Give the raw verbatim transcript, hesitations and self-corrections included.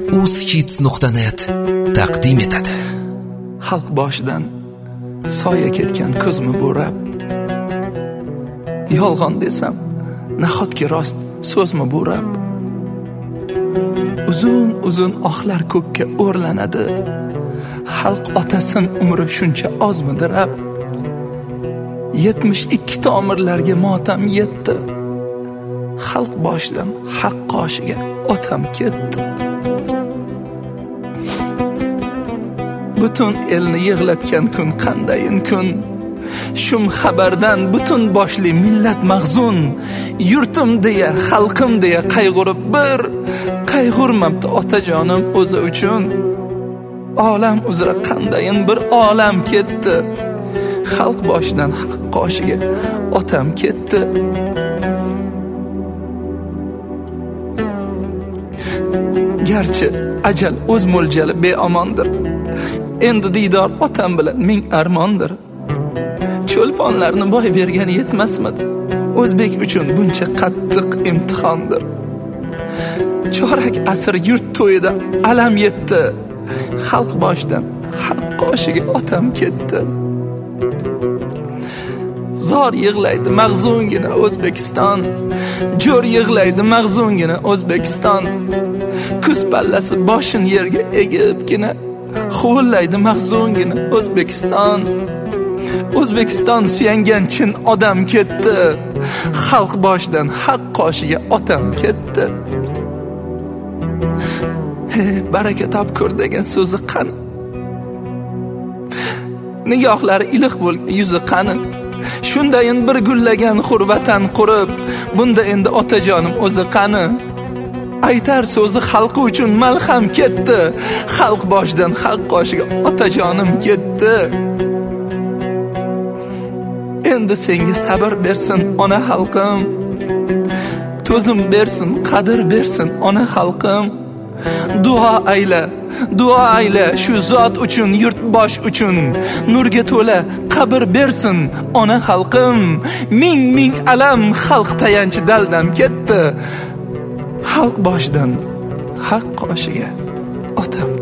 uzhits nuqta net taqdim etadi. Xalq boshidan soya ketgan ko'zmi bo'rab, yolg'on desam nahotki rost so'zmi bo'rab, uzun uzun oqlar ko'kka o'rlanadi, xalq otasin umri shuncha ozmidirab, yetmish ikki tomirlarga motam yetdi, xalq boshidan haq qoshiga otam ketdi. Butun elni yig'latgan kun qandayin kun, shum xabardan butun boshli millat mag'zun, yurtim deya xalqim deya qayg'urib bir qayg'urmabdi otajonim o'zi uchun. Olam uzra qandayin bir olam ketdi, xalq boshidan haq qoshiga otam ketdi. Garchi ajal o'z mo'ljali beomondir, endi diydor otam bilan ming armondir. Cho'lponlarni boy bergani yetmasmidi, o'zbek uchun buncha qattiq imtihondir. Chorak asr yurt to'yida alam yetdi, xalq boshidan haq qoshiga otam ketdi. Zor yig'laydi mag'zungina O'zbekiston, jo'r yig'laydi mag'zungina O'zbekiston. Kuz pallasi boshin yerga egibgina huvullaydi mag'zungina O'zbekiston. O'zbekiston suyangan chin odam ketdi, xalq boshidan haq qoshiga otam ketdi. He, baraka topkur degan so'zi qani? Nigohlari iliq bo'lgan yuzi qani? Shundayin bir gullagan hurvatan qurib, bunda endi otajonim o'zi qani? Aytar so'zi xalqi uchun malham ketdi, xalq boshidan haq qoshiga otajonim ketdi. Endi senga sabr bersin ona xalqim, to'zim bersin, qadr bersin ona xalqim. Duo ayla, duo ayla shu zot uchun, yurtbosh uchun, nurga to'la qabr bersin ona xalqim. Ming ming alam xalq tayanchi daldam ketdi, xalq boshidan haq qoshiga otam